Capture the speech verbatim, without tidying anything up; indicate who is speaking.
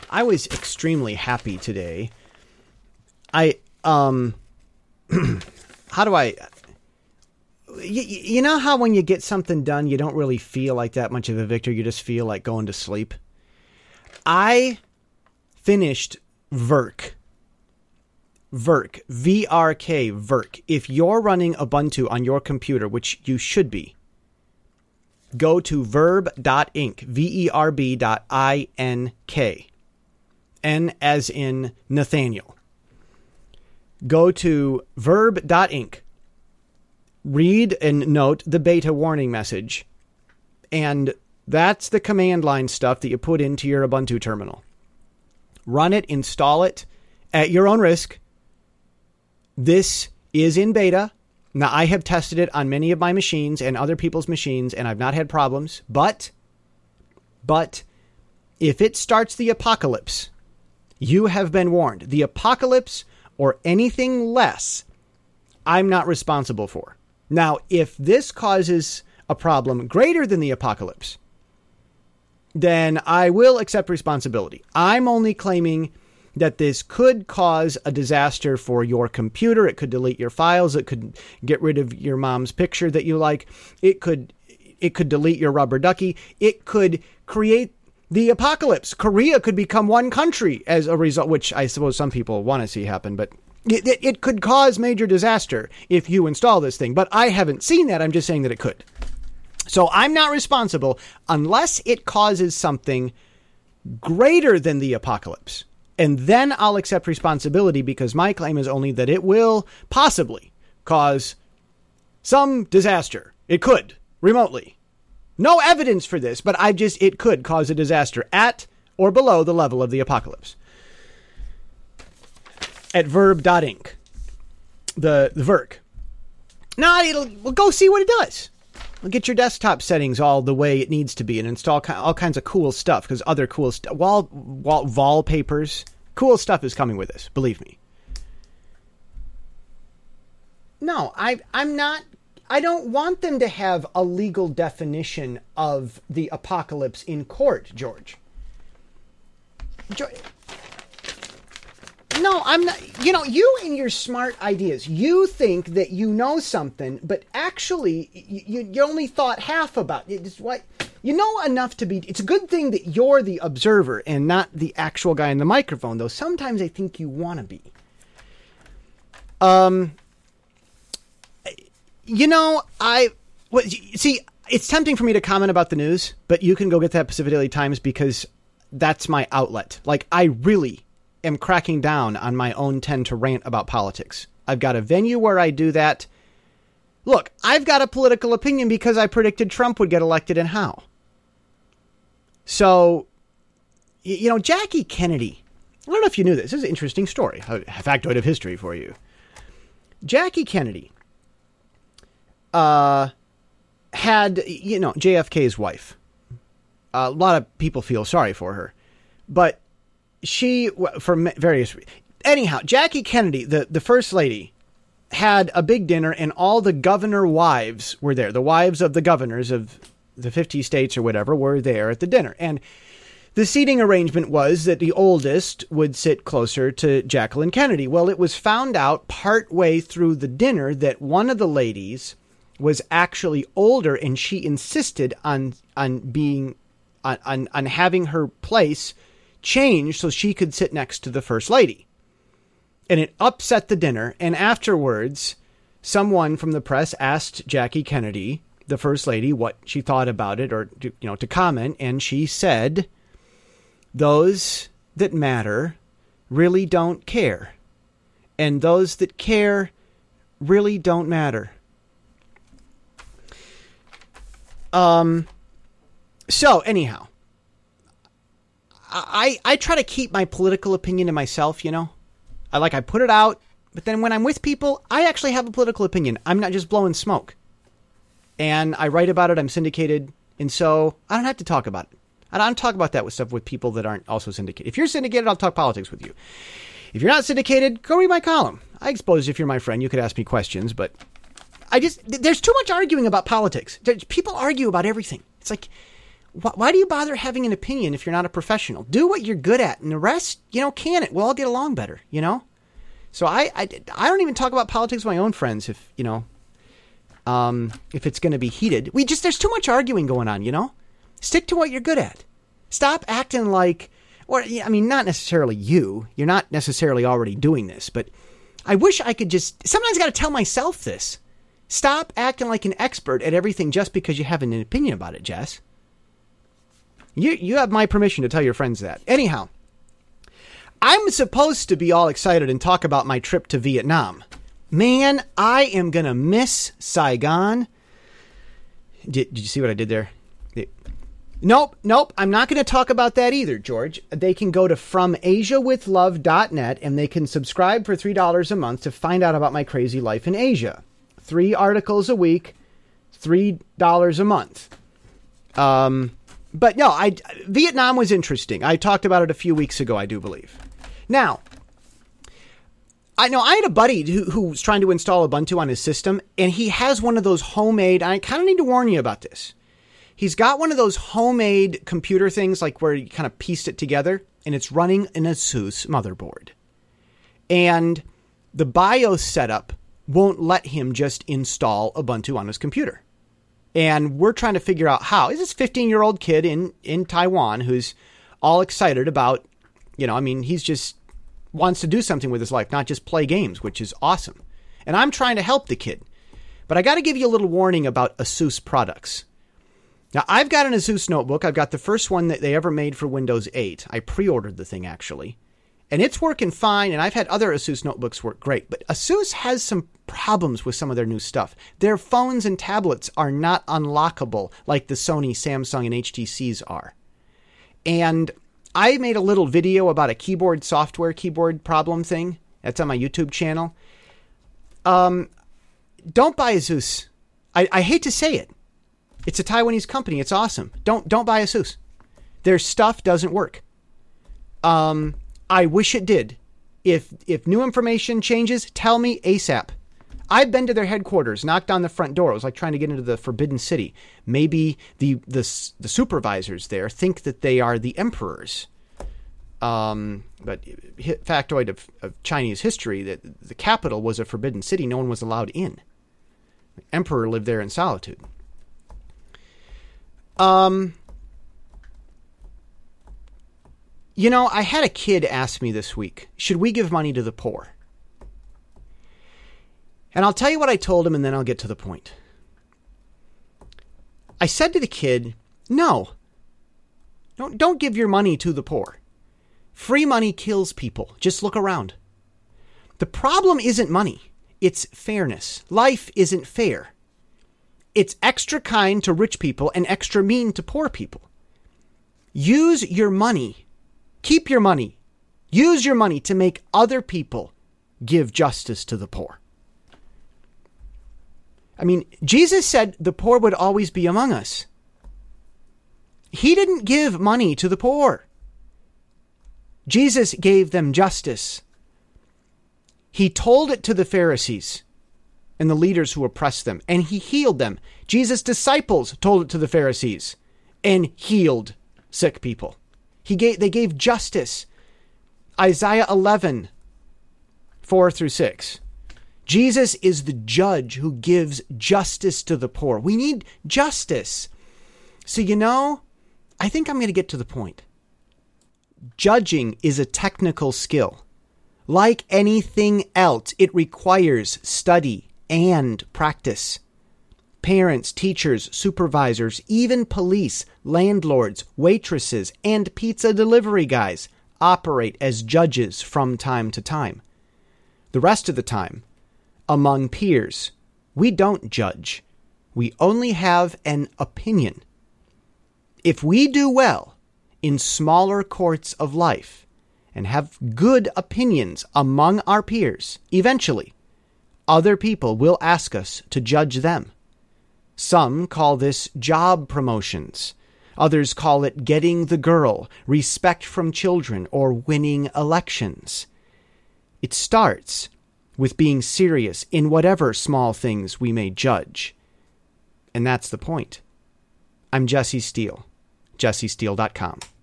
Speaker 1: I was extremely happy today. I, um, how do I, you, you know how when you get something done, you don't really feel like that much of a victor. You just feel like going to sleep. I finished Verk. Verk. V R K. Verk. If you're running Ubuntu on your computer, which you should be, go to verb dot inc. V E R B dot I N K. N as in Nathaniel. Go to verb dot inc. Read and note the beta warning message. And that's the command line stuff that you put into your Ubuntu terminal. Run it, install it at your own risk. This is in beta. Now, I have tested it on many of my machines and other people's machines, and I've not had problems. But, but, if it starts the apocalypse, you have been warned. The apocalypse or anything less, I'm not responsible for. Now, if this causes a problem greater than the apocalypse, then I will accept responsibility. I'm only claiming that this could cause a disaster for your computer. It could delete your files. It could get rid of your mom's picture that you like. It could, it could delete your rubber ducky. It could create the apocalypse. Korea could become one country as a result, which I suppose some people want to see happen, but it, it, it could cause major disaster if you install this thing. But I haven't seen that. I'm just saying that it could. So I'm not responsible unless it causes something greater than the apocalypse. And then I'll accept responsibility, because my claim is only that it will possibly cause some disaster. It could, remotely. No evidence for this, but I just, it could cause a disaster at or below the level of the apocalypse. At verb dot inc. The, the Verk. Now, it'll, we'll go see what it does. We'll get your desktop settings all the way it needs to be and install all kinds of cool stuff, because other cool stuff, wall, wall, wallpapers, cool stuff is coming with this. Believe me. No, I, I'm not. I don't want them to have a legal definition of the apocalypse in court, George. George. No, I'm not. You know, you and your smart ideas, you think that you know something, but actually you, you only thought half about it. It's what you know enough to be. It's a good thing that you're the observer and not the actual guy in the microphone, though sometimes I think you want to be. Um, you know, I well, see, it's tempting for me to comment about the news, but you can go get that Pacific Daily Times, because that's my outlet. Like, I really am cracking down on my own tend to rant about politics. I've got a venue where I do that. Look, I've got a political opinion because I predicted Trump would get elected and how. So, you know, Jackie Kennedy, I don't know if you knew this. This is an interesting story, a factoid of history for you. Jackie Kennedy uh, had, you know, J F K's wife. A lot of people feel sorry for her, but she, for various reasons. Anyhow, Jackie Kennedy, the, the first lady, had a big dinner, and all the governor wives were there. The wives of the governors of the fifty states or whatever were there at the dinner. And the seating arrangement was that the oldest would sit closer to Jacqueline Kennedy. Well, it was found out partway through the dinner that one of the ladies was actually older, and she insisted on on being on on, on having her place changed so she could sit next to the first lady. And it upset the dinner. And afterwards, someone from the press asked Jackie Kennedy, the first lady, what she thought about it, or to, you know, to comment. And she said, "Those that matter really don't care. And those that care really don't matter." Um, so anyhow, I, I try to keep my political opinion to myself, you know. I like, I put it out, but then when I'm with people, I actually have a political opinion. I'm not just blowing smoke. And I write about it, I'm syndicated, and so I don't have to talk about it. I don't talk about that with stuff with people that aren't also syndicated. If you're syndicated, I'll talk politics with you. If you're not syndicated, go read my column. I suppose if you're my friend, you could ask me questions, but I just, there's too much arguing about politics. There's, people argue about everything. It's like, wh- why do you bother having an opinion if you're not a professional? Do what you're good at, and the rest, you know, can it? We'll all get along better, you know? So I, I, I don't even talk about politics with my own friends if, you know, um, if it's going to be heated. We just, there's too much arguing going on, you know? Stick to what you're good at. Stop acting like, or, I mean, not necessarily you. You're not necessarily already doing this, but I wish I could just, sometimes I got to tell myself this. Stop acting like an expert at everything just because you have an opinion about it, Jess. You, you have my permission to tell your friends that. Anyhow, I'm supposed to be all excited and talk about my trip to Vietnam. Man, I am going to miss Saigon. Did, did you see what I did there? It, nope, nope. I'm not going to talk about that either, George. They can go to from asia with love dot net and they can subscribe for three dollars a month to find out about my crazy life in Asia. Three articles a week, three dollars a month. Um, but no, I, Vietnam was interesting. I talked about it a few weeks ago, I do believe. Now, I know I had a buddy who, who was trying to install Ubuntu on his system, and he has one of those homemade, and I kind of need to warn you about this. He's got one of those homemade computer things, like where you kind of pieced it together, and it's running an ASUS motherboard. And the BIOS setup won't let him just install Ubuntu on his computer. And we're trying to figure out how. Is this fifteen-year-old kid in, in Taiwan who's all excited about, you know, I mean, he's just wants to do something with his life, not just play games, which is awesome. And I'm trying to help the kid. But I got to give you a little warning about ASUS products. Now, I've got an ASUS notebook. I've got the first one that they ever made for Windows eight. I pre-ordered the thing, actually. And it's working fine, and I've had other ASUS notebooks work great. But ASUS has some problems with some of their new stuff. Their phones and tablets are not unlockable like the Sony, Samsung, and H T Cs are. And I made a little video about a keyboard software keyboard problem thing. That's on my YouTube channel. Um, don't buy ASUS. I, I hate to say it. It's a Taiwanese company. It's awesome. Don't don't buy ASUS. Their stuff doesn't work. Um, I wish it did. If if new information changes, tell me ASAP. I've been to their headquarters, knocked on the front door. It was like trying to get into the Forbidden City. Maybe the the, the supervisors there think that they are the emperors. Um, but factoid of, of Chinese history, that the capital was a forbidden city. No one was allowed in. The emperor lived there in solitude. Um, you know, I had a kid ask me this week, should we give money to the poor? And I'll tell you what I told him, and then I'll get to the point. I said to the kid, no, don't, don't give your money to the poor. Free money kills people. Just look around. The problem isn't money. It's fairness. Life isn't fair. It's extra kind to rich people and extra mean to poor people. Use your money. Keep your money. Use your money to make other people give justice to the poor. I mean, Jesus said the poor would always be among us. He didn't give money to the poor. Jesus gave them justice. He told it to the Pharisees and the leaders who oppressed them, and he healed them. Jesus' disciples told it to the Pharisees and healed sick people. He gave, they gave justice. Isaiah eleven, four through six. Jesus is the judge who gives justice to the poor. We need justice. So, you know, I think I'm going to get to the point. Judging is a technical skill. Like anything else, it requires study and practice. Parents, teachers, supervisors, even police, landlords, waitresses, and pizza delivery guys operate as judges from time to time. The rest of the time, among peers, we don't judge. We only have an opinion. If we do well in smaller courts of life and have good opinions among our peers, eventually, other people will ask us to judge them. Some call this job promotions. Others call it getting the girl, respect from children, or winning elections. It starts with being serious in whatever small things we may judge. And that's the point. I'm Jesse Steele. jesse steele dot com.